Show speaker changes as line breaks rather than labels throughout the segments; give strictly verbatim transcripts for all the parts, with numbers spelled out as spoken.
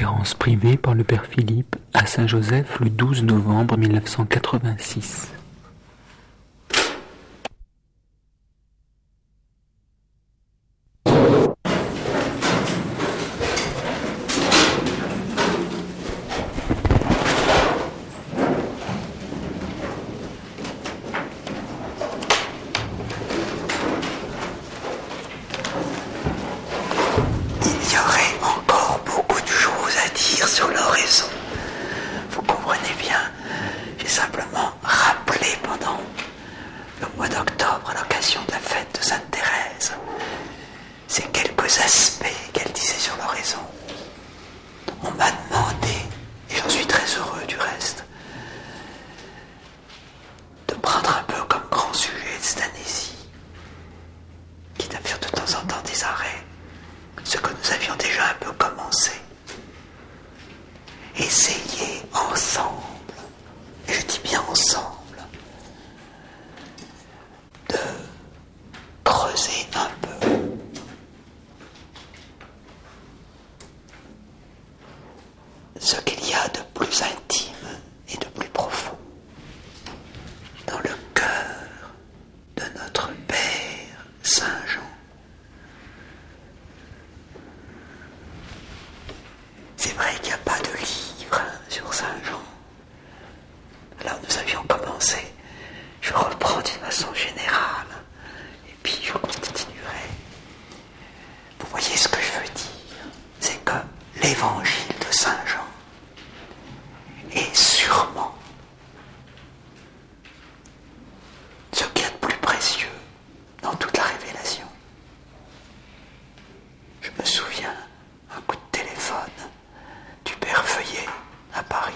conférence privée par le Père Philippe à Saint-Joseph le douze novembre mille neuf cent quatre-vingt-six.
Sur l'oraison. Vous comprenez bien, j'ai simplement rappelé pendant le mois d'octobre, à l'occasion de la fête de Sainte Thérèse, ces quelques aspects qu'elle disait sur l'oraison. On m'a demandé, et j'en suis très heureux du reste, de prendre un peu comme grand sujet de cette année-ci, quitte à faire de temps en temps des arrêts, ce que nous avions déjà un peu commencé. Essayez ensemble, et je dis bien ensemble, de creuser un peu ce qu'il y a de plus intime et de plus profond dans le cœur de notre Père Saint Jean. C'est vrai qu'il n'y a pas de livre sur Saint Jean. Alors nous avions commencé, je reprends d'une façon générale, et puis je continuerai. Vous voyez ce que je veux dire, c'est que l'évangile de Saint Jean est sûrement ce qu'il y a de plus précieux dans toute la révélation. Je me souviens, un coup de téléphone du Père Feuillet à Paris.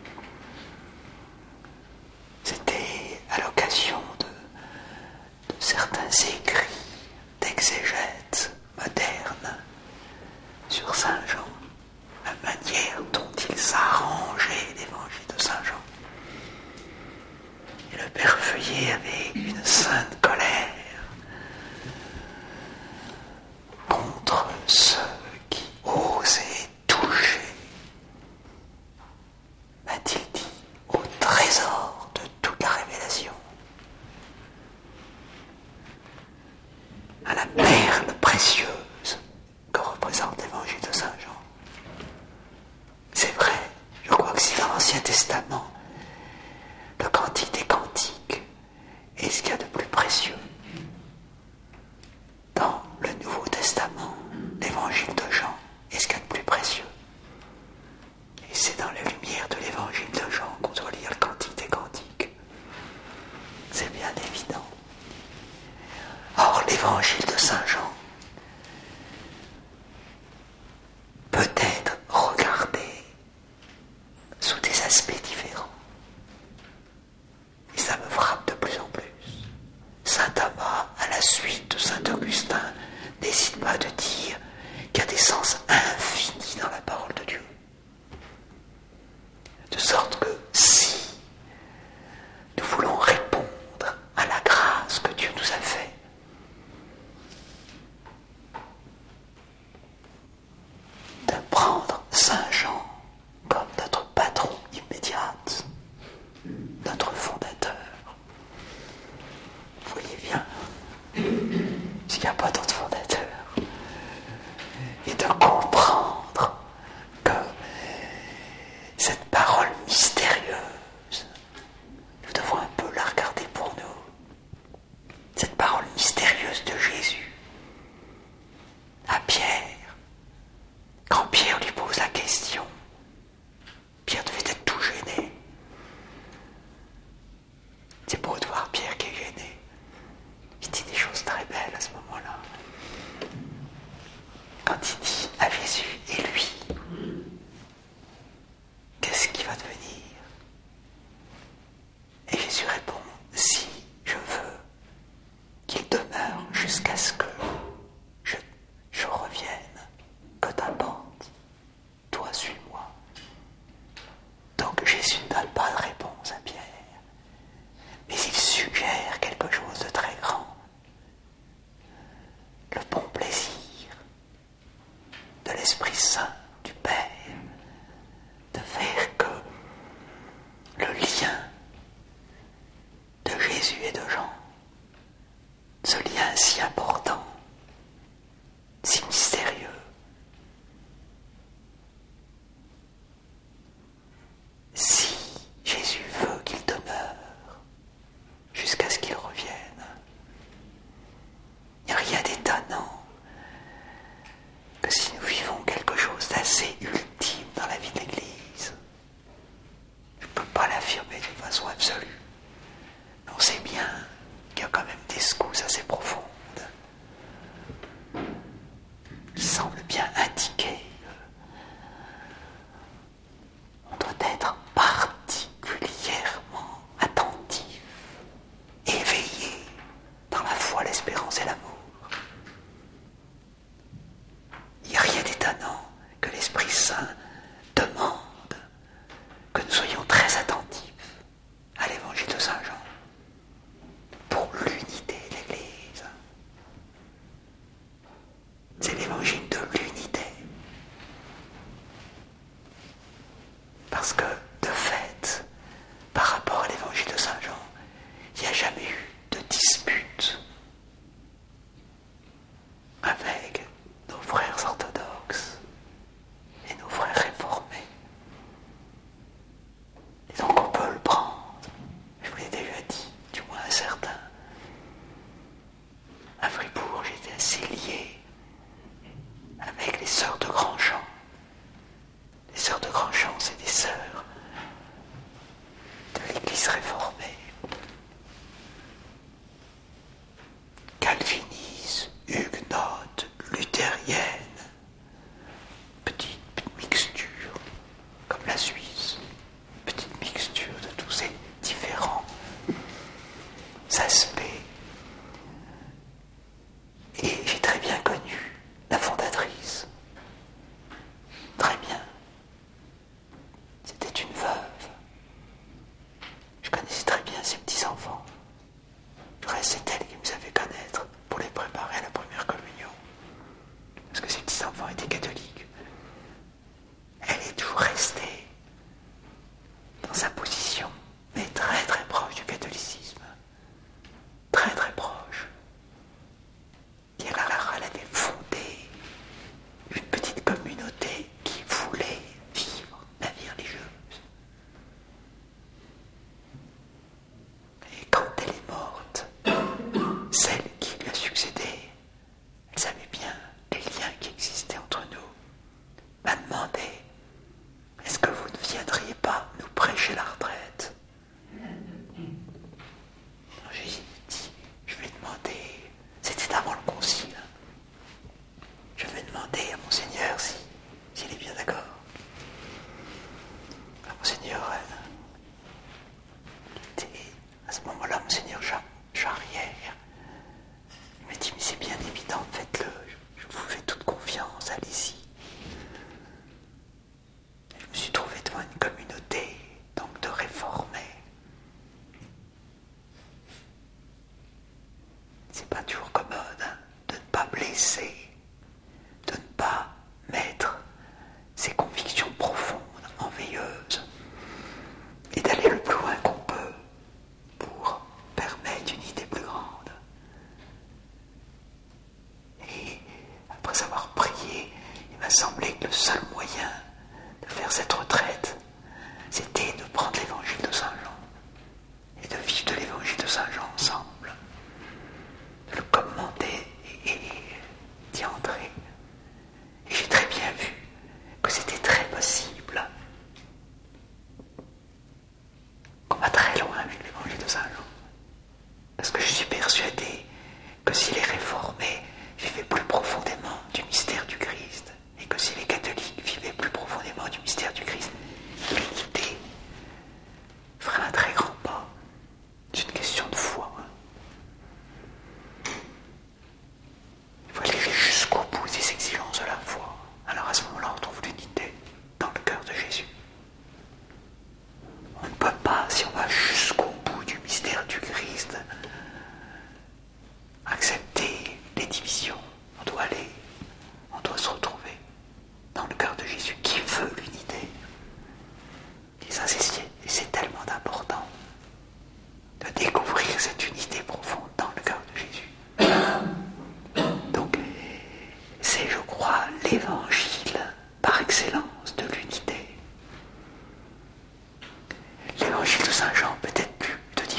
C'était à l'occasion de, de certains écrits d'exégèse moderne sur Saint Jean, la manière dont il s'arrangeait l'évangile de Saint Jean. Et le Père Feuillet avait une sainte colère contre ceux qui osaient toucher, m'a-t-il dit, au trésor de toute la révélation, à la perle précieuse que représente l'évangile de Saint Jean. C'est vrai, je crois que si dans l'Ancien Testament, le Cantique des Cantiques est ce qu'il y a de plus précieux, dans le Nouveau Testament, l'évangile de Jean est ce qu'il y a de plus précieux. Et c'est dans la lumière de l'évangile de Jean qu'on doit lire le Cantique des Cantiques. C'est bien évident. Or, l'évangile de Saint Jean peut être regardé sous des aspects différents. Et ça me frappe de plus en plus. Saint Thomas, à la suite de Saint Augustin, n'hésite pas de dire qu'il y a des sens infinis dans la parole de Dieu. De sorte que si nous voulons répondre à la grâce que Dieu nous a faite, de prendre Saint Jean comme notre patron immédiat, notre fondateur, vous voyez bien, s'il n'y a pas d'autre fondateur, et de comprendre que cette parole mystérieuse, nous devons un peu la regarder pour nous. Cette parole mystérieuse de Jésus à Pierre, quand Pierre lui pose la question, Pierre devait être tout gêné. C'est beau de voir Pierre qui est gêné. Il dit des choses très belles à ce moment-là. Quand il dit à Jésus, et lui, qu'est-ce qui va devenir? Et Jésus répond, si je veux qu'il demeure jusqu'à ce que je, je revienne, que t'importe, toi suis-moi. Donc Jésus ne donne pas de réponse à Pierre, mais il suggère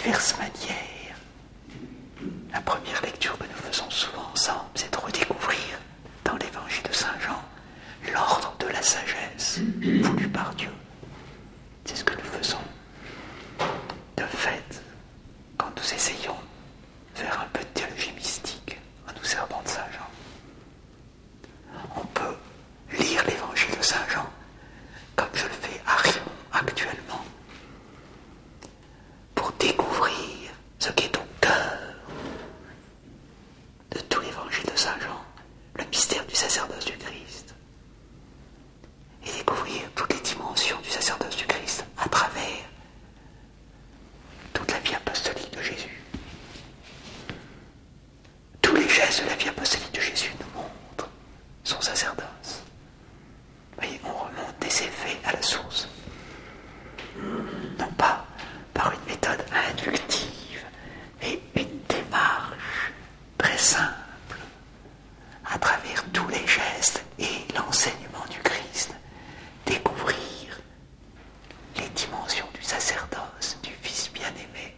diverses manières. La première lecture que nous faisons souvent ensemble, c'est de redécouvrir dans l'évangile de Saint Jean l'ordre de la sagesse voulu par Dieu. C'est ce que nous faisons. De fait, quand nous essayons de faire un peu de théologie mystique en nous servant de Saint Jean, on peut lire l'évangile de Saint Jean comme je le fais à Rimont actuellement, pour découvrir ce qui est au cœur de tout l'évangile de Saint Jean, le mystère du sacerdoce du Christ, et découvrir toutes les dimensions du sacerdoce du Christ à travers toute la vie apostolique de Jésus. Tous les gestes de la vie apostolique de Jésus nous montrent son sacerdoce. Vous voyez, on remonte des effets à la source. Non pas par une méthode inductive, mais une démarche très simple, à travers tous les gestes et l'enseignement du Christ, découvrir les dimensions du sacerdoce du Fils bien-aimé.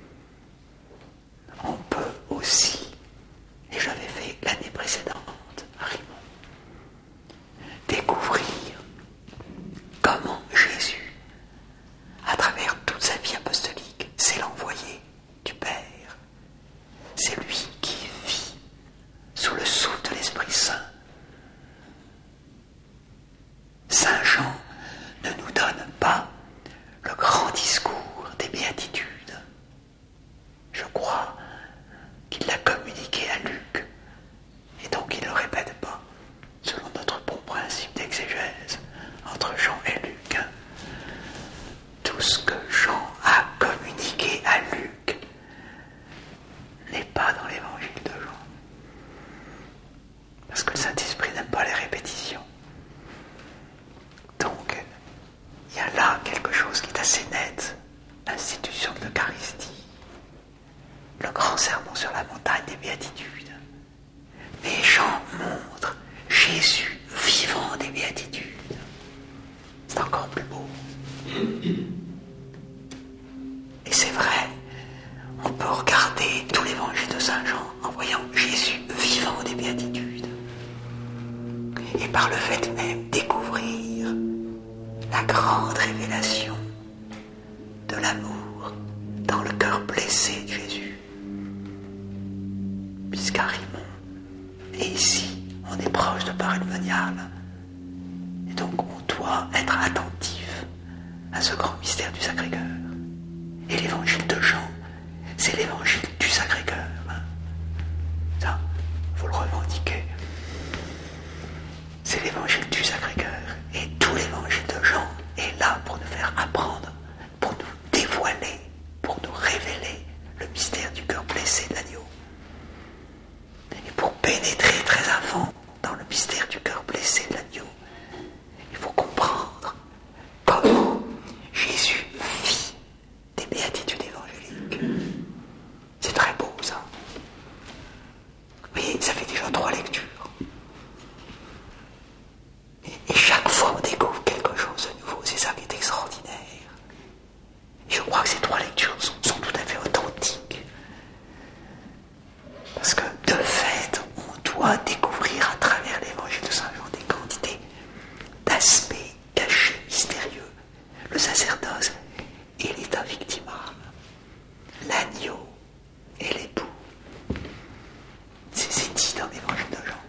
On peut aussi, et j'avais fait l'année précédente à Rimont, découvrir comment Jésus, à travers toute sa vie apostolique, c'est l'envoyé du Père. C'est lui qui vit sous le souffle de l'Esprit Saint. Saint Jean ne nous donne pas le grand discours des béatitudes. Je crois qu'il l'a communiqué à Luc, et donc il ne le répète pas, selon notre bon principe d'exégèse entre Jean et Luc. Tout ce que Jean a communiqué à Luc n'est pas dans l'évangile de Jean. Parce que le Saint-Esprit n'aime pas les répétitions. Donc, il y a là quelque chose qui est assez net. L'institution de l'Eucharistie, le grand sermon sur la montagne des béatitudes. Mais Jean montre Jésus vivant des béatitudes. C'est encore plus beau. Et c'est vrai, on peut regarder tout l'évangile de Saint Jean en voyant Jésus vivant des béatitudes. Et par le fait même découvrir la grande révélation de l'amour dans le cœur blessé de Jésus. Puisqu'à Rimont, et ici, on est proche de Paray-le-Monial, et donc on doit être attentif à ce grand mystère du Sacré-Cœur. Et l'évangile de Jean, c'est l'évangile du Sacré-Cœur. Hein. Ça, faut le revendiquer. C'est l'évangile du Sacré-Cœur. Et tout l'évangile de Jean est là pour nous faire apprendre, pour nous dévoiler, pour nous révéler le mystère du cœur blessé de l'agneau. Et pour pénétrer très à fond dans le mystère du cœur blessé de l'agneau, il faut comprendre comment Jésus vit des béatitudes évangéliques. C'est très beau ça. Mais ça fait déjà trois lectures. Et chaque fois on découvre quelque chose de nouveau, c'est ça qui est extraordinaire. Et je crois que ces trois lectures sont, sont tout à fait authentiques. Parce que de fait, on doit découvrir à travers l'évangile de Saint Jean des quantités d'aspects cachés, mystérieux. Le sacerdoce et l'état victimal. L'agneau et l'époux. C'est, c'est dit dans l'évangile de Jean.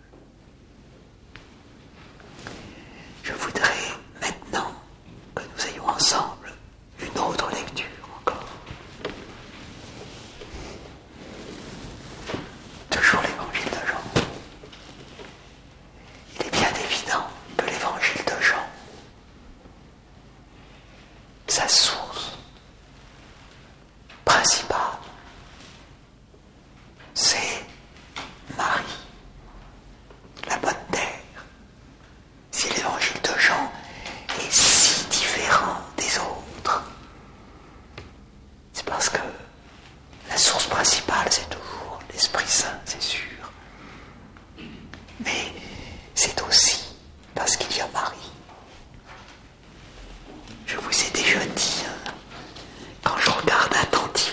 Je voudrais maintenant que nous ayons ensemble une autre lecture encore. Toujours l'évangile de Jean. Il est bien évident que l'évangile de Jean, sa source principale, c'est Marie, la bonne terre. Si l'évangile de Jean est si différent des autres, c'est parce que la source principale, c'est toujours l'Esprit Saint, c'est sûr. Mais c'est aussi parce qu'il y a Marie. Je vous ai déjà dit, hein, quand je regarde attentivement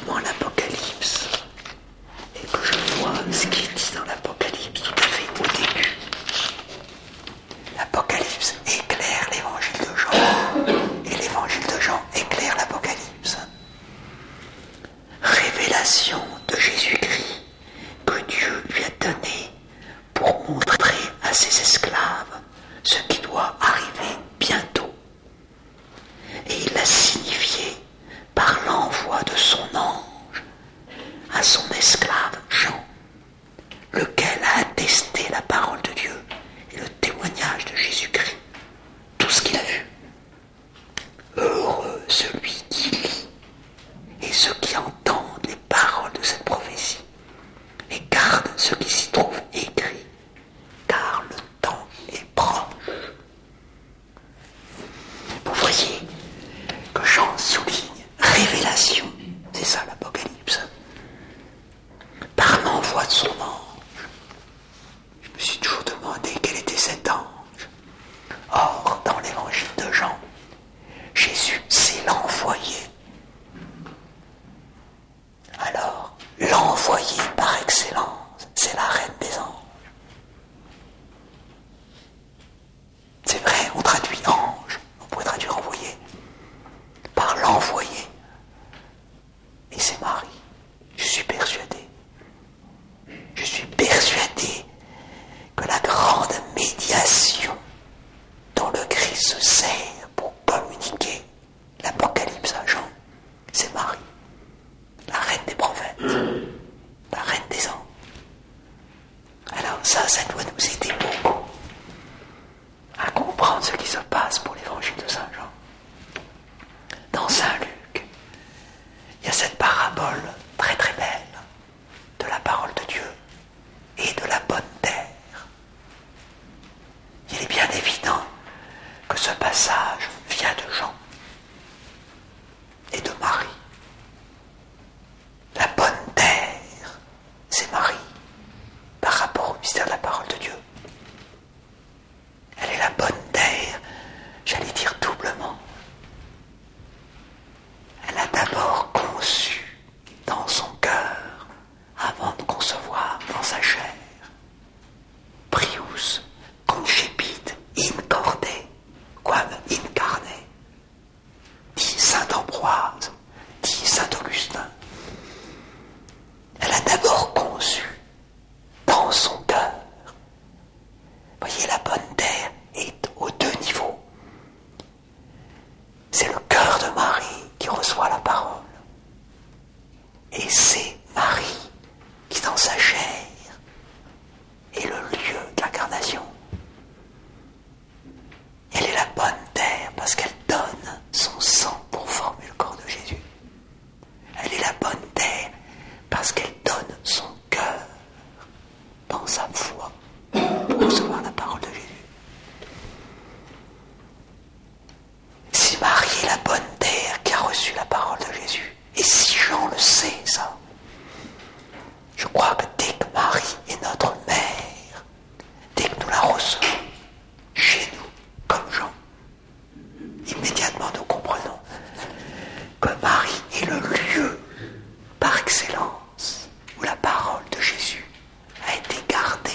révélation de Jésus-Christ que Dieu lui a donnée pour montrer à ses esclaves ce qui doit arriver bientôt. Et il l'a signifié par l'envoi de son ange à son esclave Jean, lequel a attesté la parole de Dieu et le témoignage de Jésus-Christ, tout ce qu'il a vu. Heureux celui qui lit et ceux qui entendent les paroles de cette prophétie et gardent ce qui s'y trouve écrit, car le temps est proche. Vous voyez que Jean souligne révélation, c'est ça l'Apocalypse, par l'envoi de son ange. Je me suis toujours demandé quel était cet ange. Or, dans l'évangile de Jean, Jésus, c'est l'envoyé. Alors, l'envoyé par excellence, c'est la reine des anges. C'est vrai, on traduit ange, on pourrait traduire envoyé, par l'envoyé. Et c'est Marie. Je suis persuadé. Je suis persuadé que la grande médiation dont le Christ se sert pour communiquer l'Apocalypse à Jean, c'est Marie, la reine des prophètes, la reine des anges. Alors ça, ça doit nous aider beaucoup à comprendre ce qui se passe pour l'évangile de Saint Jean. Dans Saint Luc, il y a cette parabole très très belle de la parole de Dieu et de la bonne terre. Il est bien évident que ce passage vient de Jean et de Marie. La bonne terre, c'est Marie, par rapport au mystère de la parole de Dieu. Elle est la bonne terre, j'allais dire doublement. Elle a d'abord conçu dans son cœur, avant de concevoir dans sa chair. Prius concepit in corde, quam in carne, dit saint Ambroise, dit saint Augustin. Elle a d'abord conçu dans son cœur. Voyez, la bonne terre est aux deux niveaux. C'est le cœur de Marie qui reçoit la parole. Et c'est Marie qui, dans sa chair, est le lieu de l'incarnation. Elle est la bonne terre parce qu'elle donne son sang pour former le corps de Jésus. Elle est la bonne terre parce qu'elle donne son cœur dans sa foi pour recevoir la parole de Jésus. Si Marie est la bonne terre qui a reçu la parole de Jésus, et si Jean le sait, ça, je crois que dès que Marie est notre mère, dès que nous la recevons chez nous, comme Jean, immédiatement nous comprenons que Marie est le lieu par excellence où la parole de Jésus a été gardée,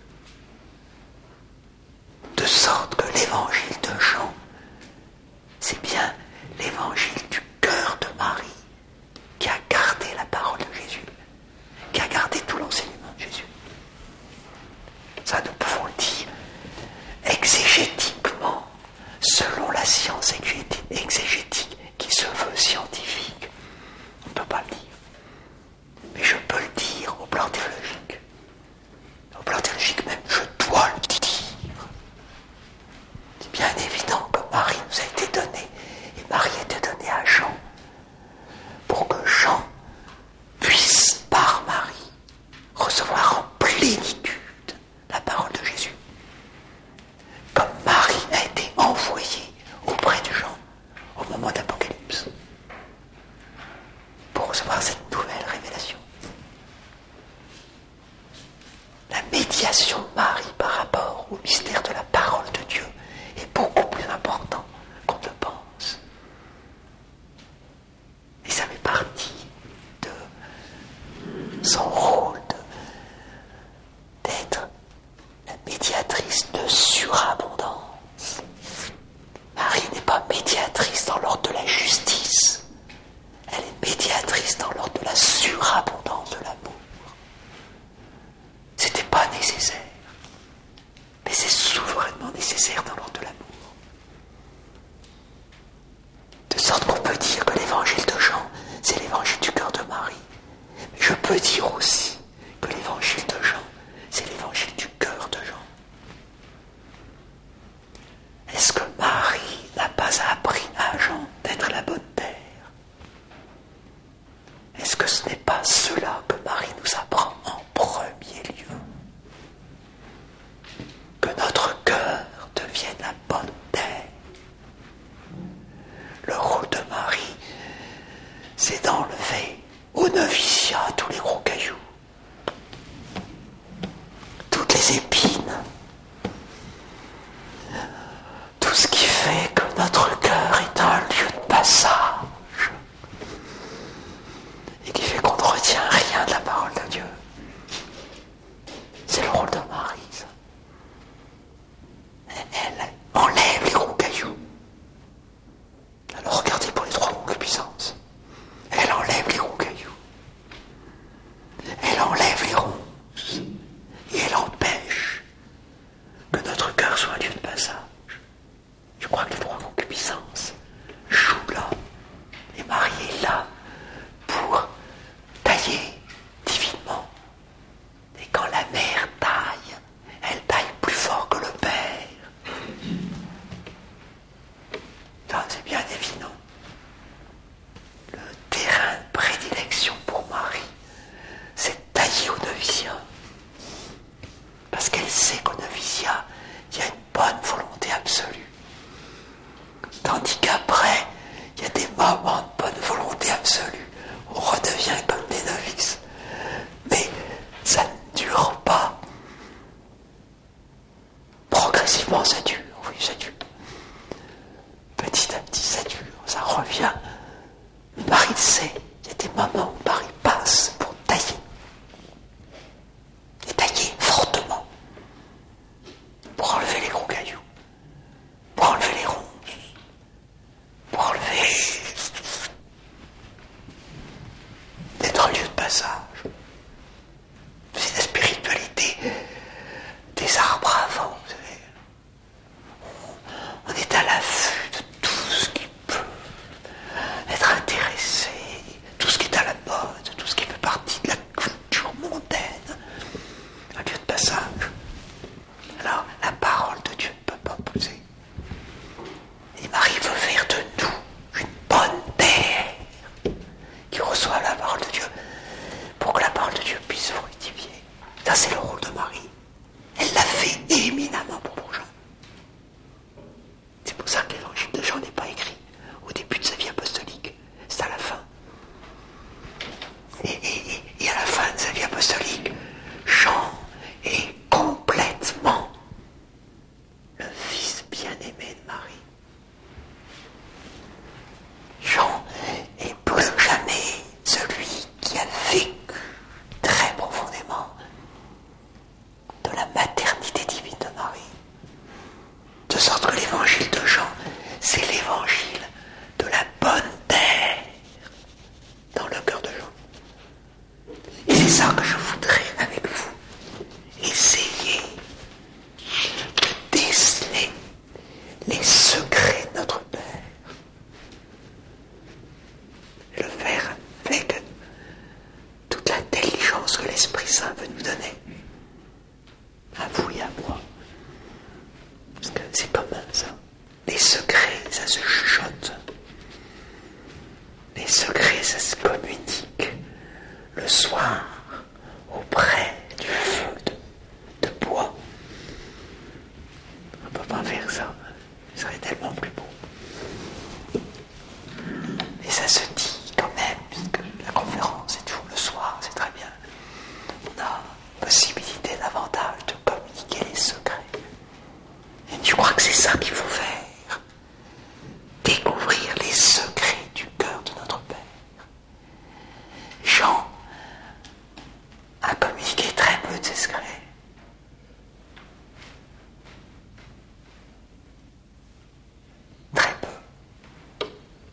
de sorte que l'évangile de Jean, c'est bien l'évangile du cœur de Marie qui a gardé la parole de Jésus, qui a gardé tout l'enseignement de Jésus. Ça, nous pouvons le dire exégétiquement, selon la science exégétique qui se veut scientifique. On ne peut pas le dire. Mais je peux le dire au plan théologique. Au plan théologique même, je dois le dire. C'est bien évident que Marie nous a été donnée, et Marie a été donnée à Jean, pour que Jean puisse, par Marie, recevoir en plénitude la parole de Jésus. Comme Marie a été envoyée auprès de Jean au moment d'Apocalypse, pour recevoir cette nouvelle révélation. La médiation de Marie par rapport au mystère de la parole de Dieu est beaucoup plus important qu'on ne le pense. Et ça fait partie de son rôle de, d'être la médiatrice de surabondance. Marie n'est pas médiatrice dans l'ordre de la justice, elle est médiatrice dans l'ordre de la surabondance. cœur de Marie. Mais je peux dire aussi que l'évangile de Jean, c'est l'évangile du cœur de Jean. Est-ce que Marie n'a pas appris à Jean d'être la bonne terre? Est-ce que ce n'est pas cela que Marie nous apprend en premier lieu? Que notre cœur devienne la bonne terre. Le rôle de Marie, c'est d'enlever au noviciat tous les gros cailloux, toutes les épines, tout ce qui fait que notre cœur est un lieu de passage et qui fait qu'on ne retient rien de la parole de Dieu. C'est le rôle de Marie, ça. Elle enlève les gros cailloux. Alors regardez pour les trois concupiscences. Elle enlève les gros cailloux. Elle enlève les ronces. Et elle empêche que notre cœur soit un lieu de passage. Je crois que les trois concupiscences jouent là. Et Marie est là pour tailler divinement. Et quand la mère taille, elle taille plus fort que le père. Ça, c'est bien évident. Le terrain de prédilection pour Marie, c'est tailler au noviciat. Parce qu'elle sait qu'au noviciat, il y a une bonne volonté absolue. Tandis qu'après, il y a des moments de bonne volonté absolue. On redevient comme des novices. Mais ça ne dure pas. Progressivement, ça dure. Oui, ça dure. Petit à petit, ça dure. Ça revient. Mais Marie le sait. Il y a des moments où Marie passe pour tailler. Et tailler fortement. Pour enlever les gros cailloux. Pour enlever les ronces. Pour enlever d'être un lieu de passage. C'est la spiritualité des arbres avant, vous savez. On est à l'affût de tout ce qui peut être intéressé, tout ce qui est à la mode, tout ce qui fait partie de la culture mondaine. Un lieu de passage. Alors, la parole de Dieu ne peut pas pousser. Et Marie veut faire de nous une bonne terre qui reçoit la parole de Dieu pour que la parole de Dieu puisse fructifier. Ça, c'est le rôle de Marie. Elle l'a fait éminemment pour Jean. C'est pour ça que l'évangile de Jean n'est pas écrit au début de sa vie apostolique. C'est à la fin. Et, et, et à la fin de sa vie apostolique, Jean est complètement le fils bien-aimé de Marie. Jean est plus jamais celui qui a vécu très profondément de la maternité divine de Marie. De sorte que l'évangile de Jean, c'est l'évangile de la bonne terre dans le cœur de Jean. Et c'est ça que je voudrais avec vous essayer de déceler les secrets de notre Père. Le faire avec toute l'intelligence que l'Esprit Saint veut nous donner. À vous et à moi. Parce que c'est commun, ça. Les secrets, ça se chuchote. Les secrets, ça se communique. Le soir, auprès du feu de, de bois. On ne peut pas faire ça. Ce serait tellement plus beau. Et ça se dit quand même, puisque la conférence est toujours le soir, c'est très bien. On a possibilité davantage de communiquer les secrets. Et je crois que c'est ça qu'il faut faire. Découvrir les secrets du cœur de notre Père. Jean a communiqué très peu de ses secrets. Très peu.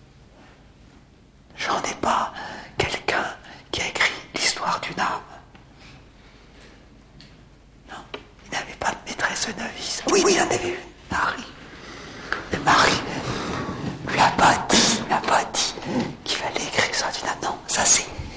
Jean n'est pas quelqu'un qui a écrit l'histoire d'une âme. Non, il n'avait pas de maîtresse de novice. Oui, oui, il en avait une, Marie. Mais Marie lui a pas dit, lui a pas dit qu'il fallait écrire ça d'une âme. Non, ça c'est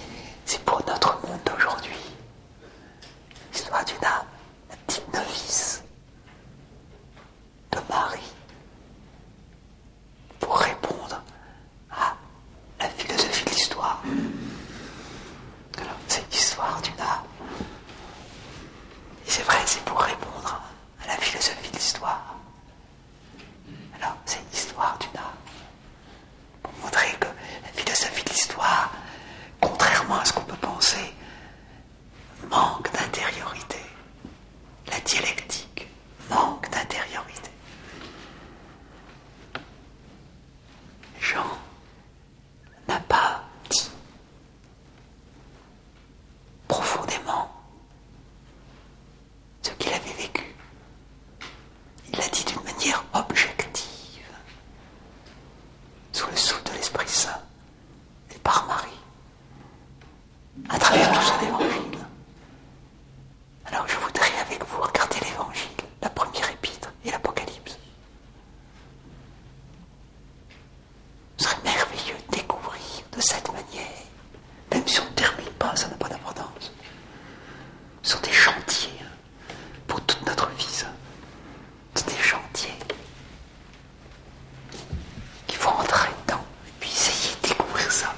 l'Évangile. Alors je voudrais avec vous regarder l'Évangile, la première épître et l'Apocalypse. Ce serait merveilleux de découvrir de cette manière, même si on ne termine pas, ça n'a pas d'importance. Ce sont des chantiers hein, pour toute notre vie, ça. C'est des chantiers qu'il faut entrer dedans et puis essayer de découvrir ça.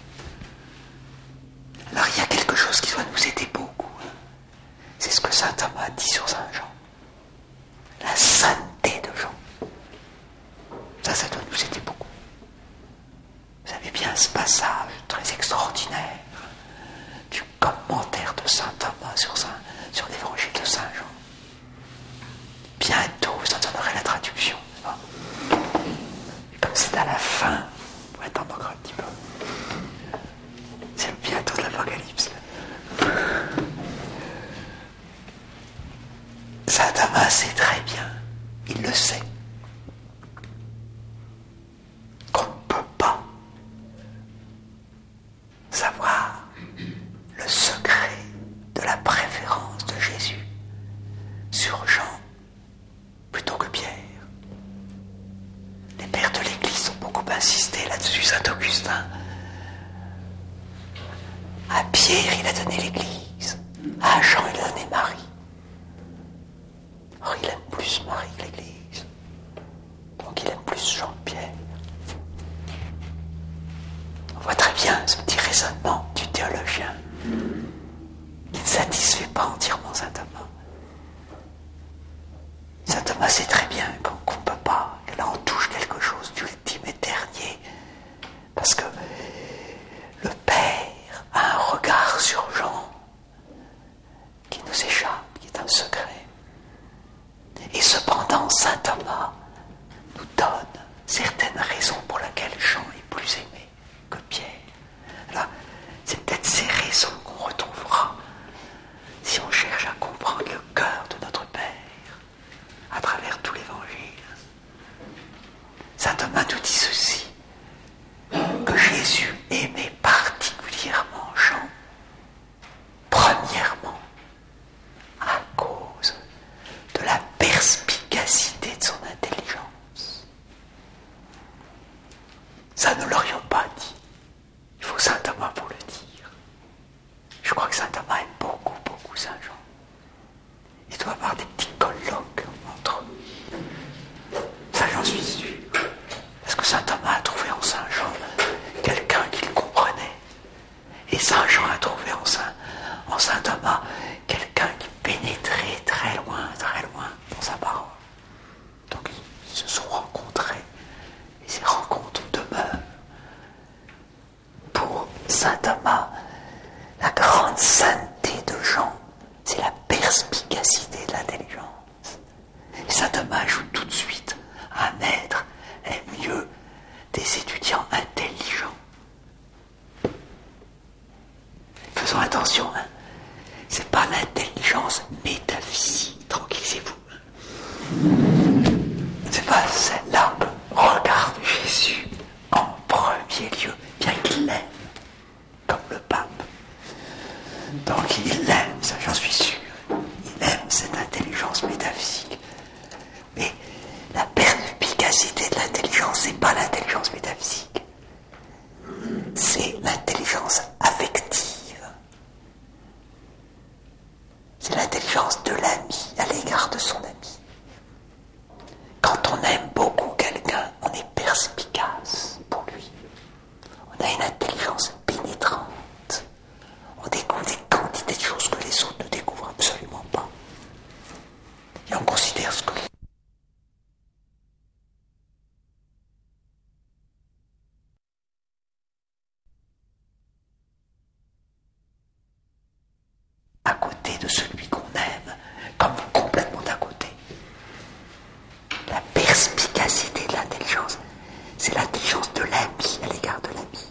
Alors il y a quelque chose qui doit nous aider beaucoup. Hein. C'est ce que saint Thomas dit sur saint Jean. La sainteté de Jean. Ça, ça doit nous aider beaucoup. Vous avez bien ce passage très extraordinaire du commentaire de saint Thomas sur, saint, sur l'évangile de saint Jean. Bientôt, vous en aurez la traduction. Et comme c'est à la fin, on va attendre encore un petit peu. C'est bientôt de l'Apocalypse. Saint Thomas sait très bien, il le sait, qu'on ne peut pas savoir le secret de la préférence de Jésus sur Jean plutôt que Pierre. Les pères de l'Église ont beaucoup insisté là-dessus, saint Augustin. À Pierre, il a donné l'Église. À Jean, il a donné Marie. Or, il aime plus Marie que l'Église. Donc, il aime plus Jean que Pierre. On voit très bien ce petit raisonnement du théologien qui ne satisfait pas entièrement saint Thomas. Saint Thomas sait très bien qu'on ne peut pas, que là on touche quelque chose d'ultime et dernier, parce que le Père a un regard sur Jean qui nous échappe, qui est un secret. Et cependant, saint Thomas nous donne certaines raisons pour lesquelles Jean est plus aimé que Pierre. Alors, c'est peut-être ces raisons qu'on retrouvera si on cherche à comprendre le cœur de notre Père à travers tout l'Évangile. Saint Thomas nous dit ceci, que Jésus aimait particulièrement Jean, premièrement, à cause de la perspicacité de son intelligence. Ça, nous ne l'aurions pas dit. Il faut saint Thomas pour le dire. Je crois que saint Thomas aime beaucoup, beaucoup saint Jean. Il doit y avoir des petits colloques entre eux. Ça, j'en suis sûr. Parce que saint Thomas a trouvé en saint Jean quelqu'un qui le comprenait. Et saint Jean a trouvé en saint, en saint Thomas quelqu'un qui pénétrait très loin, très loin dans sa parole. Donc ils se sont rencontrés. Et ces rencontres demeurent. Pour saint Thomas, la grande sainteté de Jean, c'est la perspicacité de l'intelligence. Et saint Thomas ajoute tout de suite, un maître aime mieux des étudiants intelligents. Faisons attention, hein. C'est pas l'intelligence métaphysique, tranquillisez-vous. C'est pas celle-là que regarde Jésus en premier lieu, bien qu'il l'aime, comme le pape. Donc il l'aime, ça j'en suis sûr. Il aime cette intelligence métaphysique. Mais la perspicacité de l'intelligence, c'est pas l'intelligence métaphysique. C'est l'intelligence affective. C'est l'intelligence de l'ami à l'égard de son ami. Quand on aime beaucoup quelqu'un, on est perspicace pour lui. On a une intelligence pénétrante. On découvre des quantités de choses que les autres ne découvrent absolument pas. Et on considère ce que à côté de celui qu'on aime, comme complètement à côté. La perspicacité de l'intelligence, c'est l'intelligence de l'ami à l'égard de l'ami.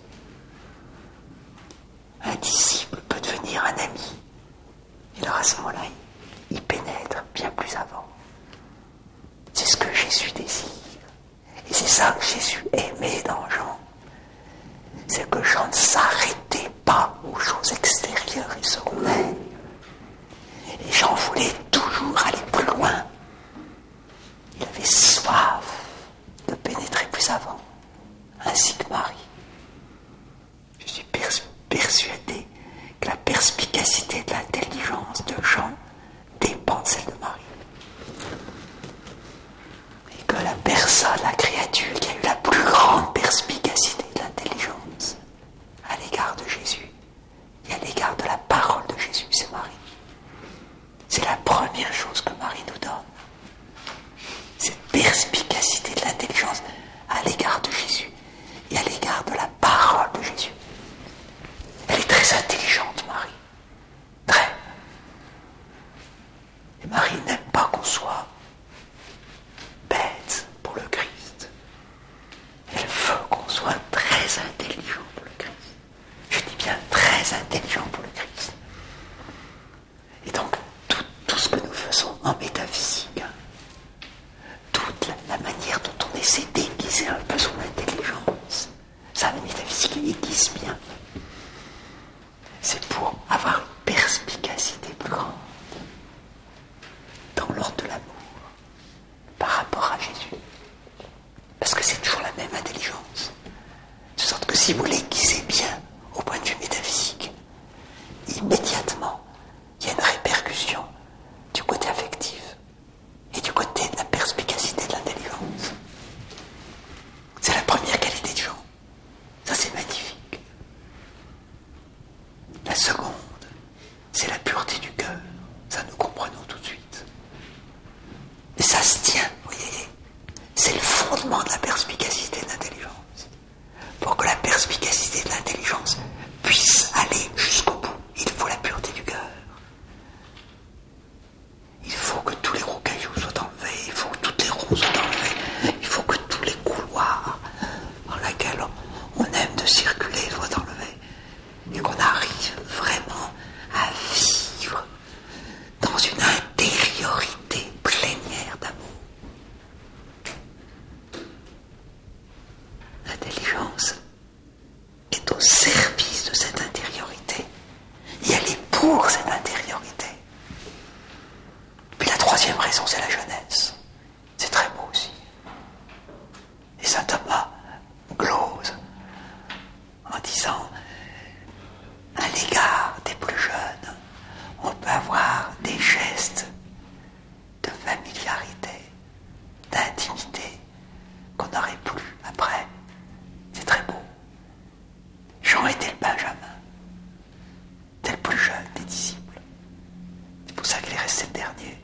Un disciple peut devenir un ami. Et alors à ce moment-là, il pénètre bien plus avant. C'est ce que Jésus désire. Et c'est ça que Jésus aimait dans Jean. C'est que Jean ne s'arrêtait pas aux choses extérieures et secondaires. persuadé que la perspicacité de l'intelligence de Jean dépend de celle de Marie. Et que la personne, la créature qui a eu la plus grande perspicacité de l'intelligence à l'égard de Jésus et à l'égard de la parole de Jésus, c'est Marie. C'est la première chose que Marie nous donne. Cette perspicacité de l'intelligence à l'égard de Jésus et à l'égard de la parole de Jésus. Elle est très intelligente, Marie. Très. Et Marie n'aime pas qu'on soit bête pour le Christ. Elle veut qu'on soit très intelligent pour le Christ. Je dis bien très intelligent pour le Christ. Et donc, tout, tout ce que nous faisons en métaphysique, hein, toute la, la manière dont on essaie d'aiguiser un peu son intelligence, ça, la métaphysique aiguise bien. C'est pour avoir une perspicacité plus grande dans l'ordre de l'amour par rapport à Jésus. Parce que c'est toujours la même intelligence. De sorte que si vous l'aiguisez bien au point de vue métaphysique, immédiatement, il y a une répercussion du côté affectif et du côté de la perspicacité de l'intelligence. C'est la première qualité de Jean. Ça, c'est magnifique. La seconde, c'est la pureté du cœur. Ça, nous comprenons tout de suite. Et ça se tient, vous voyez. C'est le fondement de la perspicacité de l'intelligence. Pour que la perspicacité de l'intelligence puisse aller jusqu'au bout, il faut la pureté du cœur. Il faut que tous les rocailloux soient enlevés, il faut que toutes les ronds soient enlevés, il faut que tous les couloirs dans lesquels on aime de circuler soient enlevés. Et qu'on arrive vraiment à vivre dans une intériorité plénière d'amour. L'intelligence est au service de cette intériorité. Et elle est pour cette intériorité. Puis la troisième raison, c'est la jeunesse. C'est très beau aussi. Et saint Thomas glose en disant: à l'égard des plus jeunes, on peut avoir des gestes de familiarité, d'intimité qu'on n'aurait plus après. C'est très beau. Jean était le Benjamin, c'était le plus jeune des disciples. C'est pour ça qu'il est resté le dernier.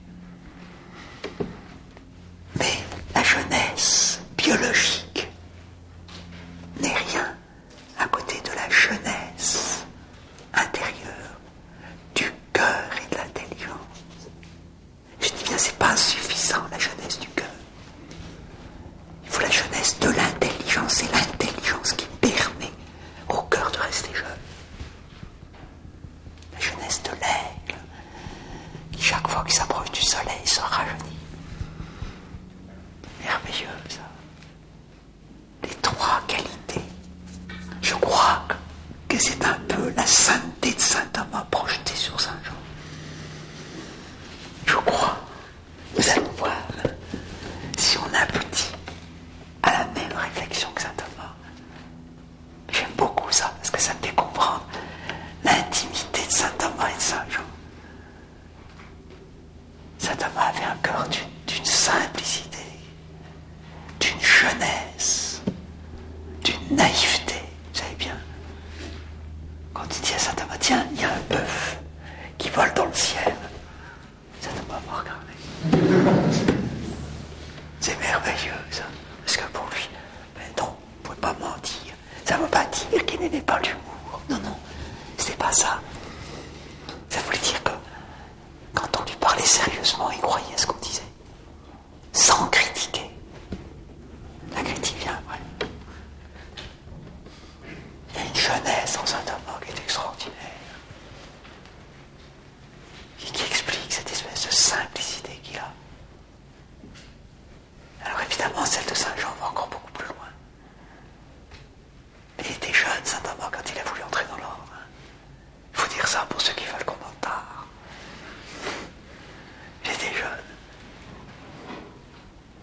Mais la jeunesse biologique n'est rien à côté de la jeunesse intérieure du cœur et de l'intelligence. Je dis bien, c'est pas suffisant la jeunesse du cœur. Il faut la jeunesse de l'intelligence. C'est l'intelligence qui permet au cœur de rester jeune. La jeunesse de l'aigle, qui chaque fois qu'il s'approche du soleil se rajeunit. Merveilleux, ça. Les trois qualités. Je crois que c'est un peu la sainteté de saint Thomas projetée sur saint Jean. Je crois. Nous allons voir si on aboutit à la même réflexion que saint Thomas. J'aime beaucoup ça, parce que ça me fait comprendre l'intimité de saint Thomas et de saint Jean. Saint Thomas avait un cœur d'une, d'une simplicité, d'une jeunesse, d'une naïveté. Vous savez bien, quand il dit à saint Thomas, tiens, il y a un bœuf qui vole dans le ciel, saint Thomas m'a regardé. C'est merveilleux, ça. Parce que pour lui, ben non, vous ne pouvez pas mentir. Ça ne veut pas dire qu'il n'aimait pas l'humour. Non, non, c'était pas ça. Ça voulait dire que quand on lui parlait sérieusement, il croyait à ce qu'on disait. Sans critiquer. La critique vient après. Il y a une jeunesse en saint Thomas qui est extraordinaire. Et qui explique cette espèce de simplicité qu'il a. Alors évidemment, celle de saint Jean va encore beaucoup plus loin. Il était jeune, saint Thomas, quand il a voulu entrer dans l'ordre. Il faut dire ça pour ceux qui veulent qu'on en tard. Il était jeune.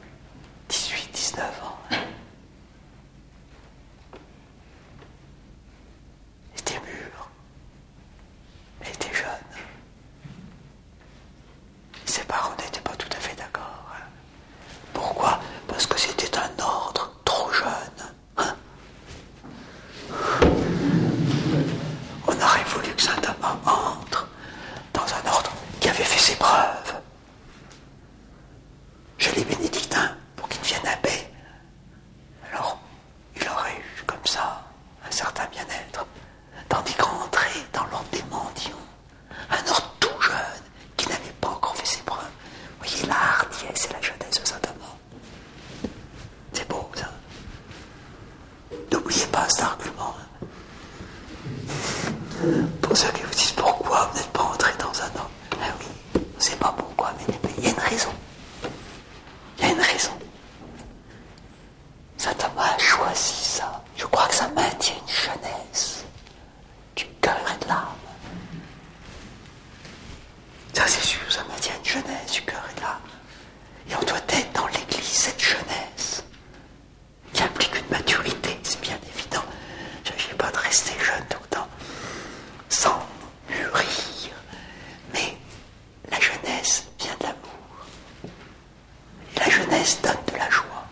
croix entre dans un ordre qui avait fait ses preuves. Chez les bénédictins, pour qu'ils deviennent abbés, alors il aurait eu comme ça un certain bien-être, tandis qu'entrer dans l'ordre des mendiants, un ordre tout jeune qui n'avait pas encore fait ses preuves. Vous voyez la hardiesse et la jeunesse de saint Thomas. C'est beau ça. N'oubliez pas cet argument. Pour ceux qui vous disent pourquoi vous n'êtes pas entré dans un ordre. Ah oui, c'est pas pourquoi, mais il y a une raison. Il y a une raison. Saint Thomas a choisi ça. Je crois que ça maintient une jeunesse du cœur et de l'âme. Ça c'est sûr, ça maintient une jeunesse du cœur et de l'âme. Et on doit être dans l'Église cette jeunesse qui implique une maturité, c'est bien évident. Il ne s'agit pas de rester jeune tout le temps, sans mûrir. Mais la jeunesse vient de l'amour. Et la jeunesse donne de la joie.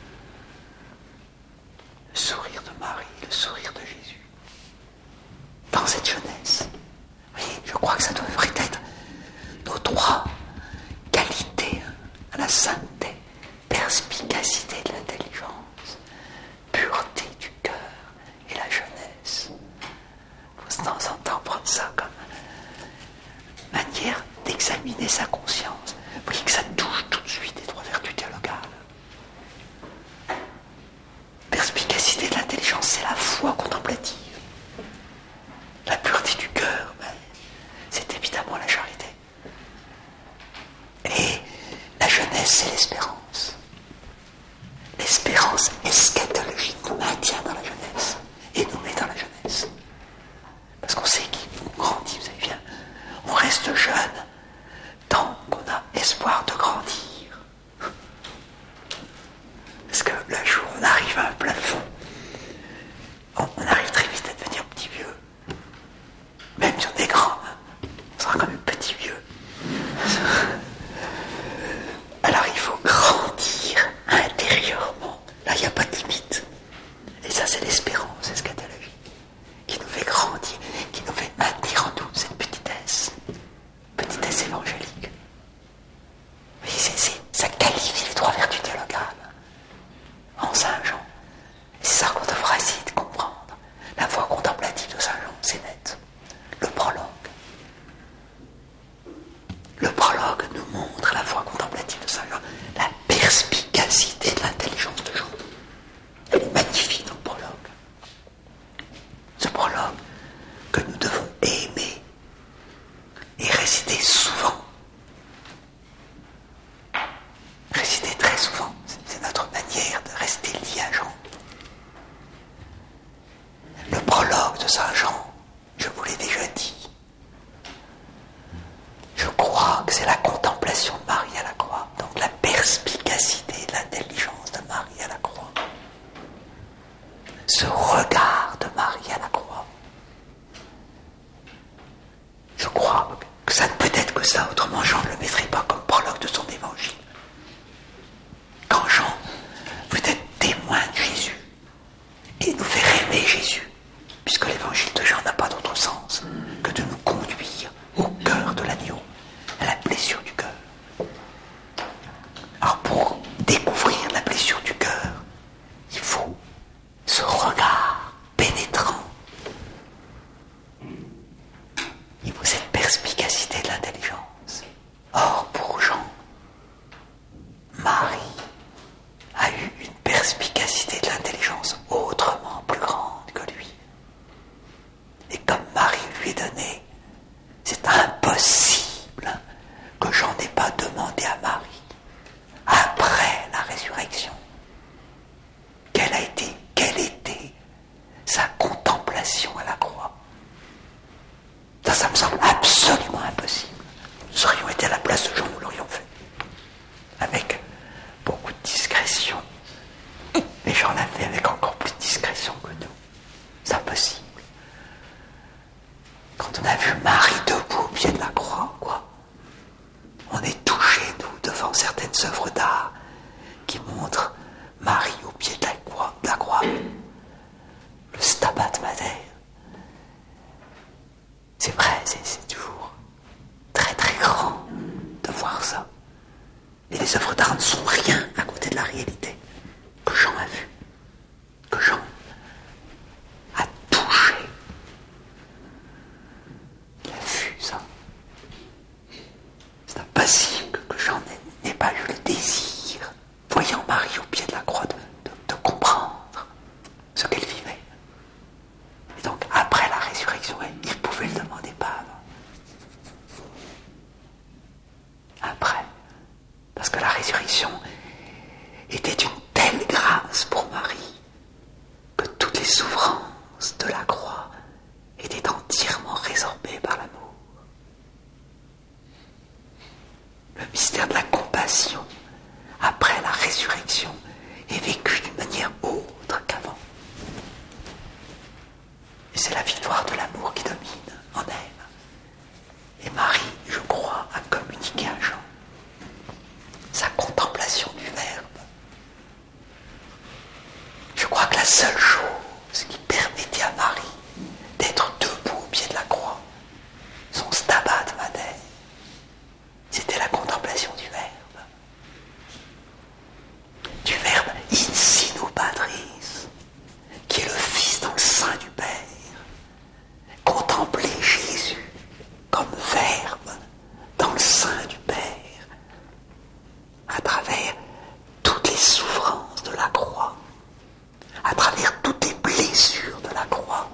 Le sourire de Marie, le sourire de Jésus. Dans cette jeunesse. Oui, je crois que ça devrait être nos trois qualités, à la sainteté, perspicacité de l'intelligence, pureté du cœur et la jeunesse. Il faut de temps en temps prendre ça comme manière d'examiner sa conscience. Vous voyez que ça touche tout de suite les trois vertus théologales. Perspicacité de l'intelligence, c'est la foi contemplative. La pureté du cœur, ben, c'est évidemment la charité. Et la jeunesse, c'est l'espérance. L'espérance eschatologique nous maintient dans la jeunesse et nous met dans la jeunesse. Parce qu'on sait qu'on grandit, vous savez bien. On reste jeune tant qu'on a espoir de grandir. Parce que le jour où on arrive à un plafond, on arrive très vite à devenir petit vieux. Même si on est grand, on sera quand même petit vieux. Alors il faut grandir intérieurement. Là, il n'y a pas de limite. Et ça, c'est l'espérance eschatologique qui nous fait grandir, qui nous fait maintenir en nous cette petitesse, petitesse évangélique. Oui, c'est, c'est, ça qualifie les trois vertus théologales en Saint Jean. Et c'est ça qu'on devra essayer de comprendre. La voie contemplative de Saint Jean, c'est net. Le prologue. Le prologue nous montre la voie contemplative de Saint Jean, la perspicacité de l'intelligence de Jean. Elle est magnifique dans le prologue. Ce prologue que nous devons aimer et réciter souvent. Réciter très souvent. C'est notre manière de rester lié à Jean. Le prologue de Saint Jean, je vous l'ai déjà dit, je crois que c'est la contemplation de Marie à la croix, donc la perspicacité de l'intelligence de Marie à la croix. Ce regard de Marie à la croix. Je crois que ça ne peut être que ça, autrement Jean ne le mettrait pas comme prologue de son évangile. Quand Jean veut être témoin de Jésus et nous faire aimer Jésus, puisque l'évangile de Jean n'a pas d'autre sens que de nous conduire au cœur de l'agneau, à la blessure du cœur. Alors pour découvrir la blessure du cœur, il faut ce regard pénétrant. Il faut cette perspicacité de l'intelligence. Or pour Jean, Marie a eu une perspicacité de l'intelligence autrement plus grande que lui. Et comme Marie lui est donnée, c'est impossible que Jean n'ai pas demandé à Marie, après la résurrection, quelle a été, quelle était sa contemplation à la croix. Ça, ça me semble absolument impossible. Nous aurions été à la place de Jean, nous l'aurions fait. Avec beaucoup de discrétion. Mais Jean l'a fait avec encore plus de discrétion que nous. C'est impossible. Quand on a vu Marie debout au pied de la croix, quoi, on est touché, nous, devant certaines œuvres d'art qui montrent Marie au pied de la croix, de la croix. Le Stabat Mater. C'est vrai, c'est, c'est toujours très très grand de voir ça. Et les œuvres d'art ne sont rien à côté de la réalité que Jean a vue, que Jean a touché. Il a vu ça. C'est impossible que Jean n'ait, n'ait pas eu le désir, voyant Marie au pied de la croix, de, de, de comprendre ce qu'elle vivait. Et donc, après la résurrection, il pouvait le demander pas avant. Après. Parce que la résurrection était une telle grâce pour Marie que toutes les souffrances de la croix étaient entièrement résorbées par l'amour. Le mystère de la compassion après la résurrection est vécu d'une manière autre qu'avant. Et c'est la victoire de l'amour qui domine en elle. Et Marie, je crois, a communiqué à Jean sa contemplation du Verbe. Je crois que la seule chose qui permettait à Marie d'être debout au pied de la croix, son stabat mater, c'était la contemplation du Verbe. Du Verbe in sinu Patris, qui est le Fils dans le sein du Père. Contempler Jésus comme Verbe dans le sein du Père, à travers toutes les souffrances de la croix, à travers toutes les blessures de la croix,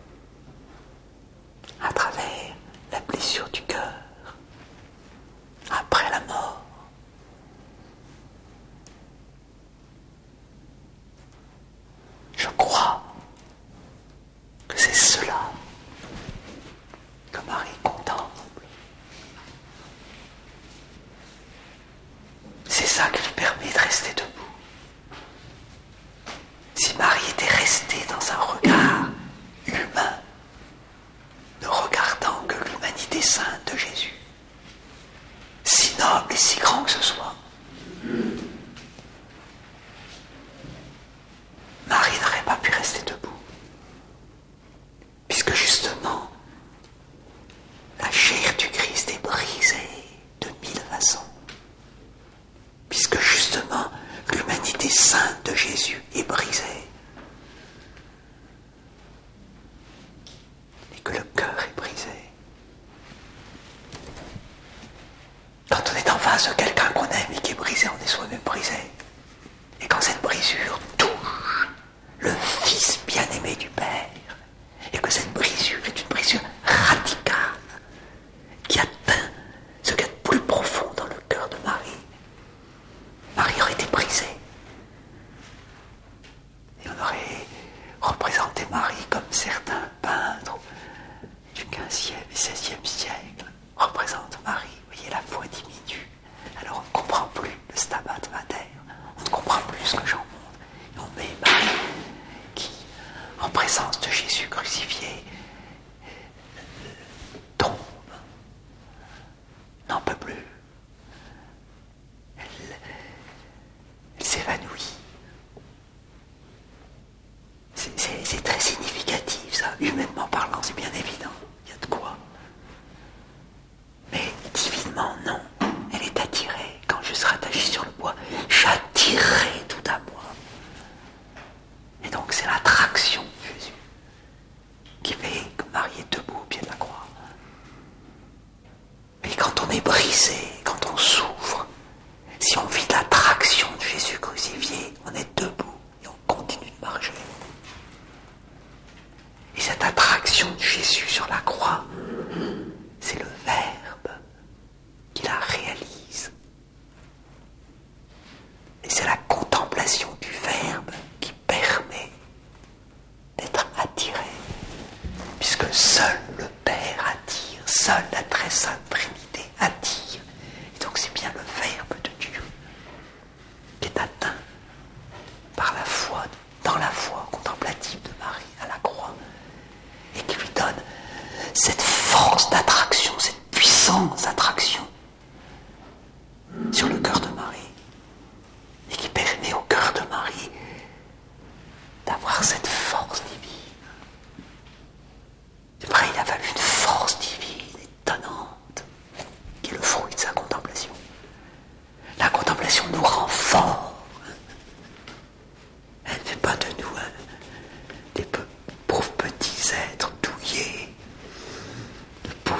à travers la blessure du cœur, après la mort. Je crois que c'est cela que Marie contemple. C'est ça qui lui permet de rester debout. Si Marie était restée dans un regard humain, ne regardant que l'humanité sainte de Jésus, si noble et si grand que ce soit, Marie n'aurait pas pu rester debout. Puisque justement, la chair du Christ est brisée de mille façons. Puisque justement, l'humanité sainte de Jésus est brisée. Et que le cœur est brisé. Quand on est en face de quelqu'un qu'on aime et qui est brisé, on est soi-même brisé. Et quand cette brisure touche le Fils bien-aimé du Père, et que cette brisure est une brisure radicale, qui atteint ce qu'il y a de plus profond dans le cœur de Marie, Marie aurait été brisée. Et on aurait représenté Marie comme certains peintres du quinzième et seizième siècle représentent Marie. Vous voyez, la foi diminue. Alors on ne comprend plus le stabat mater. On ne comprend plus ce que j'en montre. Et on met Marie qui, en présence de Jésus crucifié, tombe, n'en peut plus. Elle, elle s'évanouit. C'est, c'est, c'est très significatif, ça. Humainement parlant, c'est bien évident. Il y a de quoi. Mais divinement, non. Elle est attirée. Quand je serai attaché sur le bois, j'attirerai tout à moi. Et donc, c'est l'attraction de Jésus qui fait que Marie est debout au pied de la croix. Mais quand on est brisé, quand on souffre, si on vit de l'attraction de Jésus crucifié, on est debout et on continue de marcher. Et cette attraction de Jésus sur la croix, c'est le Verbe qui la réalise. Et c'est la contemplation du Verbe qui permet d'être attiré. Puisque seul le Père attire, seule la très sainte Trinité attire. Et donc c'est bien le Verbe de Dieu qui est atteint par la foi, dans la foi contemplative de Marie à la croix, et qui lui donne cette force d'attraction, cette puissance d'attraction sur le cœur de Marie, et qui permet au cœur de Marie d'avoir cette force divine. C'est vrai, il a fallu une force divine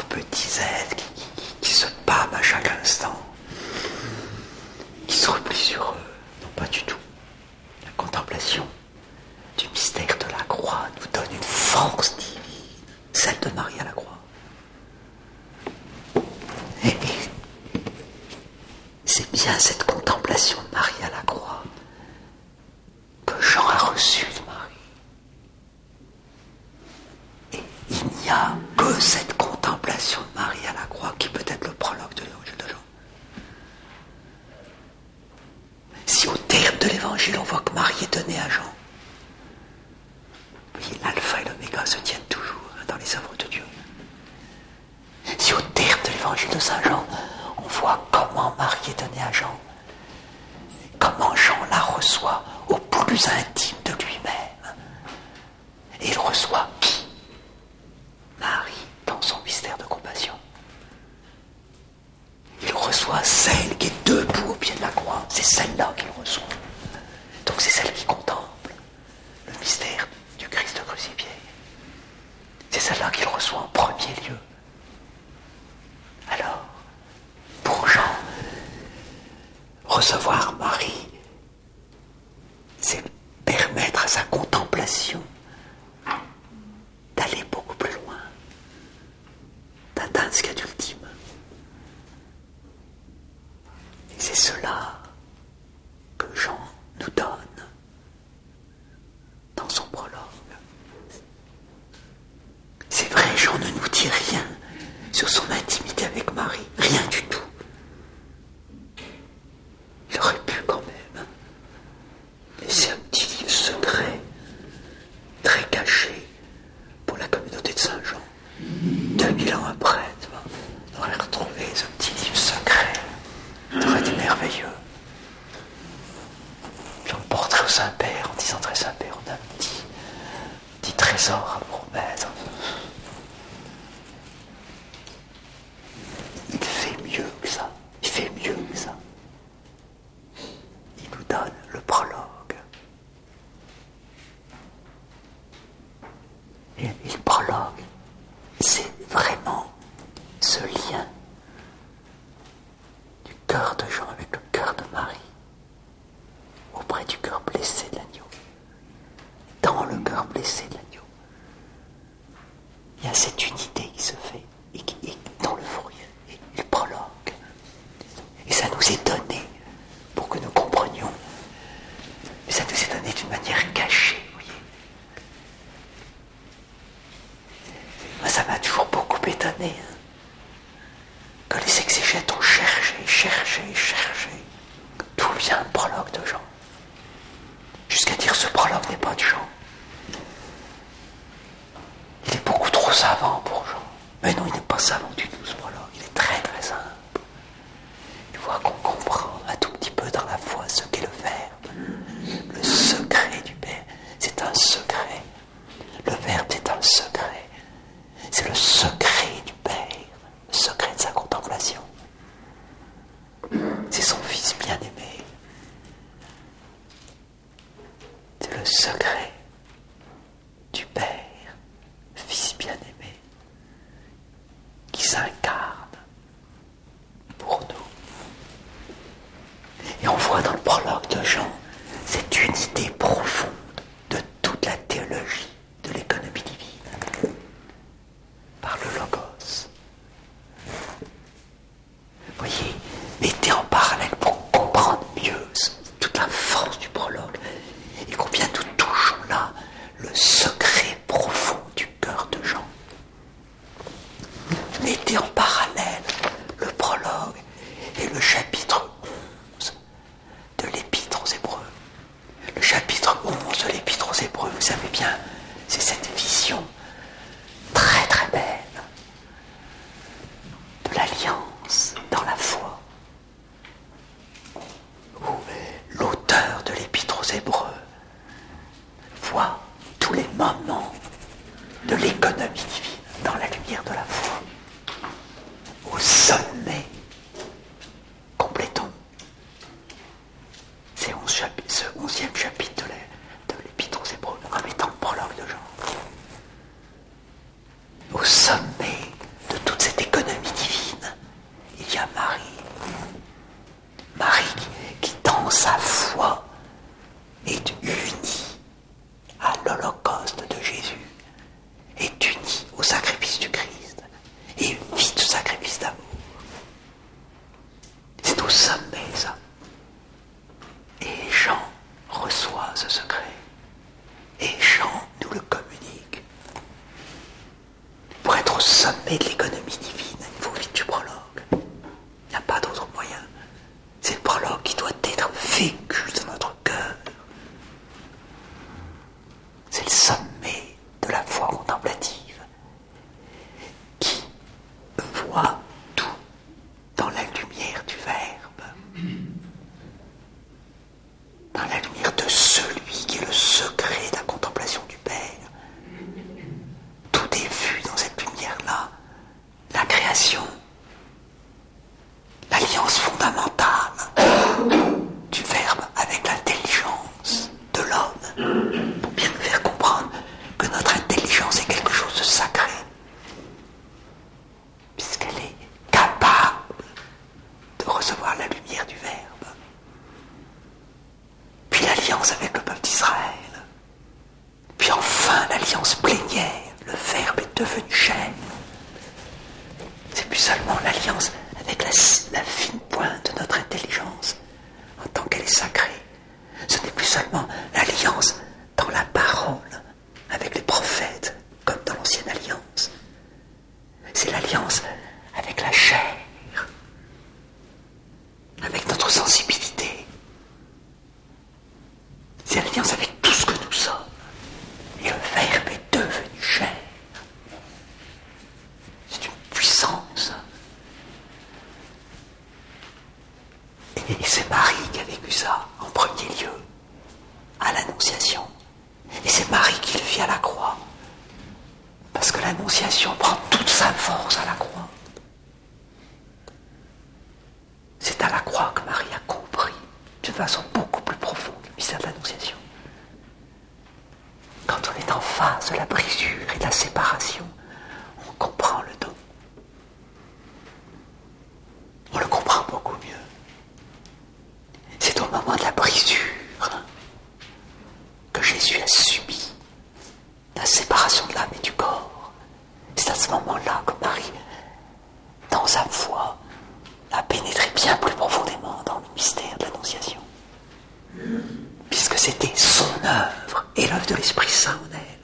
petits êtres qui, qui, qui se pâment à chaque instant, qui se replient sur eux. Non, pas du tout. La contemplation du mystère de la croix nous donne une force divine, celle de Marie à la croix. Et, et c'est bien cette contemplation de Marie à la croix que Jean a reçue de Marie. Et il n'y a que cette contemplation de Marie à la croix qui peut être le prologue de l'évangile de Jean. Si au terme de l'évangile on voit que Marie est donnée à Jean, vous voyez, l'alpha et l'oméga se tiennent toujours dans les œuvres de Dieu. Si au terme de l'évangile de Saint Jean, on voit comment Marie est donnée à Jean, comment Jean la reçoit au plus intime de lui-même, et il reçoit qui? Marie dans son mystère de compassion. Il reçoit celle qui est debout au pied de la croix, c'est celle-là qu'il reçoit. Donc c'est celle qui contemple le mystère du Christ crucifié. C'est celle-là qu'il reçoit en premier lieu. Alors, pour Jean, recevoir Marie, c'est permettre à sa contemplation d'aller beaucoup plus loin, d'atteindre ce qu'il y a d'ultime. Et c'est cela que Jean nous donne dans son prologue. C'est vrai, Jean ne nous dit rien sur son intimité avec Marie, rien du tout. Il aurait pu quand même laisser un petit livre secret, très caché, pour la communauté de Saint Jean. deux mille ans après, on aurait retrouvé ce petit livre secret. Ça aurait été merveilleux. Puis on le porterait au Saint-Père en disant très Saint-Père, on a un petit, petit trésor à vous remettre. Il fait mieux que ça. Il fait mieux que ça. Il nous donne le prologue. Et, et le prologue, c'est vraiment ce lien du cœur de Jean avec le cœur de Marie, auprès du cœur blessé de l'agneau, dans le cœur blessé de l'agneau. Il y a cette unité qui se fait, et qui est dans le fourrier, et le prologue. Et ça nous est donné pour que nous comprenions. Mais ça nous est donné d'une manière cachée, vous voyez. Moi, ça m'a toujours beaucoup étonné, hein, que les exégètes ont cherché, cherché, cherché, d'où vient le prologue de Jean. Jusqu'à dire ce prologue n'est pas de Jean. Il est beaucoup trop savant pour Jean. Mais non, il n'est pas savant du tout, ce prologue. Il est très très simple. Il faut qu'on comprend un tout petit peu dans la foi ce qu'est le Verbe. Le secret du Père, c'est un secret. Le Verbe, c'est un secret. C'est le secret du Père, le secret de sa contemplation. C'est son Fils bien-aimé. C'est le secret du Père, Fils bien-aimé, qui s'incarne pour nous. Et on voit dans le prologue de Jean cette unité profonde de toute la théologie de l'économie divine par le Logos. Vous voyez, mettez en parallèle pour comprendre mieux toute la force du prologue et combien nous touchons là le secret profond du cœur de Jean. Mettez en parallèle le prologue et le chapitre onze de l'Épître aux Hébreux. Le chapitre onze de l'Épître aux Hébreux, vous savez bien, c'est cette vision très très belle de l'alliance dans la foi, où l'auteur de l'Épître aux Hébreux voit tous les moments de l'économie divine dans la lumière de la foi. Au sommet, complétons ces onze chapi- ce onzième chapitre de l'é- de l'Épître aux Hébreux en mettant le prologue de Jean. Au sommet de toute cette sommet de l'économie divine. Il faut vite du prologue. Il n'y a pas d'autre moyen. C'est le prologue qui doit être vécu dans notre cœur. C'est le sommet de la foi contemplative qui voit tout dans la lumière du Verbe, dans la lumière de celui qui est le secret de la contemplation du Père. Tout est vu dans cette lumière-là. La création, l'alliance fondamentale du Verbe avec l'intelligence de l'homme, pour bien nous faire comprendre que notre intelligence est quelque chose de sacré, puisqu'elle est capable de recevoir la lumière du Verbe. Puis l'alliance avec le peuple d'Israël. Puis enfin l'alliance plénière, le Verbe est devenu chair. C'est plus seulement l'alliance avec la, la fine pointe de notre intelligence, en tant qu'elle est sacrée. Ce n'est plus seulement l'alliance dans la parole, avec les prophètes, comme dans l'ancienne alliance. C'est l'alliance avec la chair, avec notre sensibilité. C'est l'alliance avec tout ce que nous sommes. Et le Verbe est devenu chair. C'est une puissance. Et c'est Marie qui a vécu ça en premier lieu, à l'Annonciation. Et c'est Marie qui le vit à la croix. Parce que l'Annonciation prend toute sa force à la croix. C'est à la croix que Marie a compris, d'une façon beaucoup plus profonde, le mystère de l'Annonciation. Quand on est en face de la brisure et de la séparation, on comprend le don. On le comprend beaucoup mieux. C'est au moment de la brisure que Jésus a subi la séparation de l'âme et du corps. C'est à ce moment-là que Marie, dans sa foi, a pénétré bien plus profondément dans le mystère de l'Annonciation. Puisque c'était son œuvre et l'œuvre de l'Esprit Saint en elle.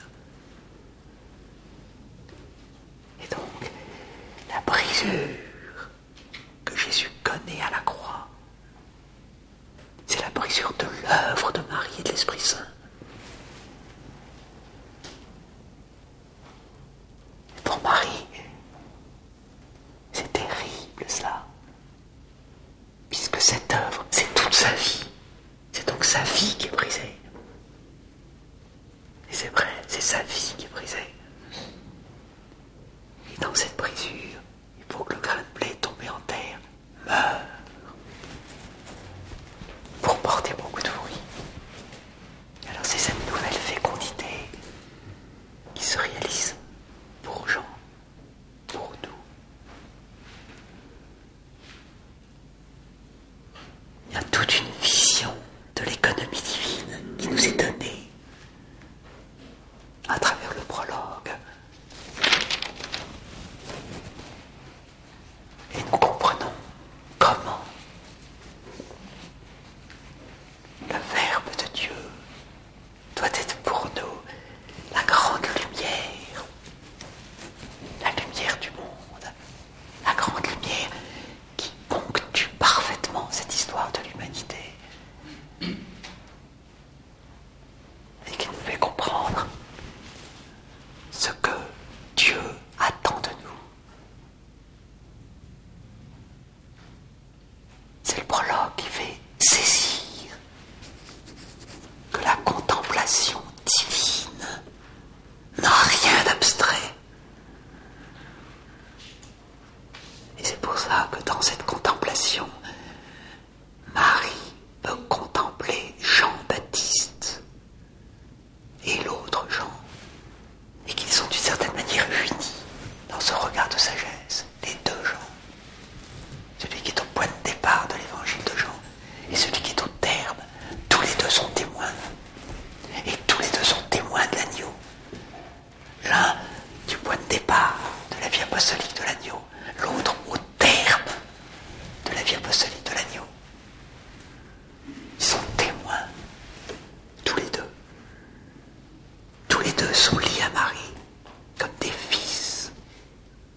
Et donc, la brisure que Jésus connaît à la croix, c'est la brisure de l'œuvre de Marie et de l'Esprit Saint. Pour Marie, c'est terrible cela. Puisque cette œuvre, c'est toute sa vie. C'est donc sa vie qui est brisée. Et c'est vrai, c'est sa vie qui est brisée. Et dans cette brisure, il faut que le grain de blé tombé en terre meure pour porter beaucoup de fruits. Alors c'est cette nouvelle fécondité qui se réalise pour Jean, pour nous. Il y a toute une vision de l'économie divine qui nous est donnée à travers le prologue. Et nous comprenons comment le Verbe de Dieu doit être pour nous la grande lumière, la lumière du monde, la grande lumière qui ponctue parfaitement cette histoire de l'humanité et qui nous fait comprendre ce que Dieu attend de nous. C'est le prologue qui fait saisir que la contemplation divine n'a rien d'abstrait. Et c'est pour ça que dans cette contemplation, Marie peut contempler Jean-Baptiste et l'autre Jean, et qu'ils sont d'une certaine manière unis dans ce regard de sagesse, les deux Jean. Celui qui est au point de départ de l'évangile de Jean et celui qui est au terme, tous les deux sont témoins. Et tous les deux sont témoins de l'agneau. L'un du point de départ de la vie apostolique de l'agneau, l'autre au terme de la vie apostolique de l'agneau. Ils sont témoins, tous les deux. Tous les deux sont liés à Marie, comme des fils.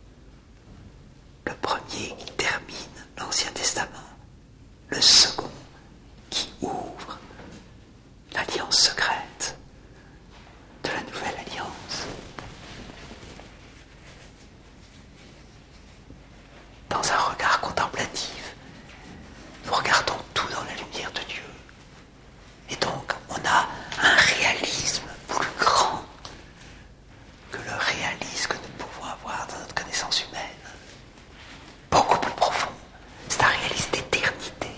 premier qui termine l'Ancien Testament, le second qui ouvre l'alliance secrète de la nouvelle alliance. Dans un regard contemplatif, nous regardons tout dans la lumière de Dieu. Et donc, on a un réalisme plus grand que le réalisme que nous pouvons avoir dans notre connaissance humaine. Beaucoup plus profond. C'est un réalisme d'éternité.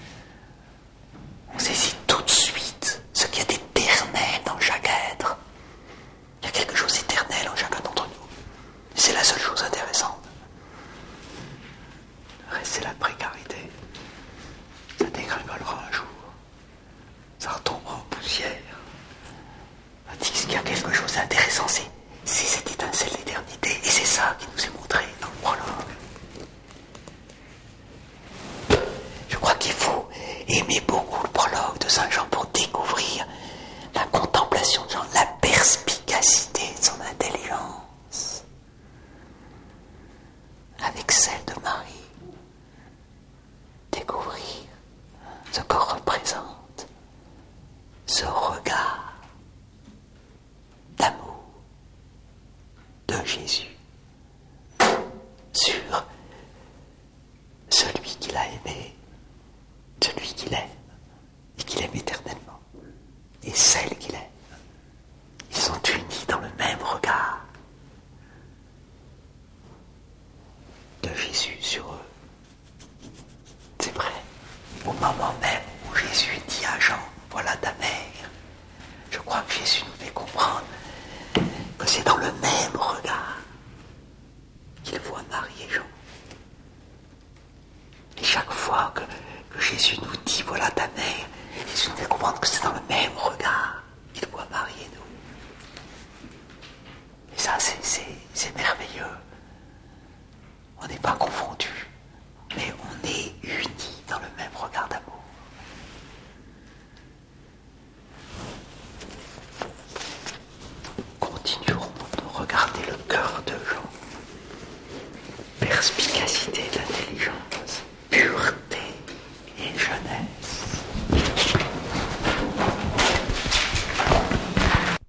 On saisit tout de suite ce qu'il y a d'éternel dans chaque être. Il y a quelque chose d'éternel en chacun d'entre nous. Et c'est la seule chose intéressante. Le reste, c'est la précarité. Ça dégringolera un jour. Ça retombera en poussière. Tandis qu'il y a quelque chose d'intéressant, c'est, c'est cette étincelle d'éternité. Et c'est ça qui nous est montré dans le prologue. Je crois qu'il faut aimer beaucoup le prologue de Saint Jean pour découvrir la contemplation de Jean, la perspicacité de son intelligence avec celle de Marie. Découvrir ce que représente ce regard d'amour de Jésus sur celui qu'il a aimé, celui qu'il aime et qu'il aime éternellement, et celle qu'il aime. Ils sont unis dans le même regard de Jésus sur eux. C'est vrai, au moment même où Jésus dit à Jean, voilà ta mère, je crois que Jésus nous fait comprendre que c'est dans le même regard qu'il voit Marie et Jean. Et chaque fois que, que Jésus nous dit voilà ta mère, Jésus nous fait comprendre que c'est dans le même regard qu'il voit Marie et nous. Et ça, c'est, c'est, c'est merveilleux. On n'est pas confondus, mais on est unis dans le même regard d'amour. Continuerons de regarder le cœur de Jean. Perspicacité de l'intelligence.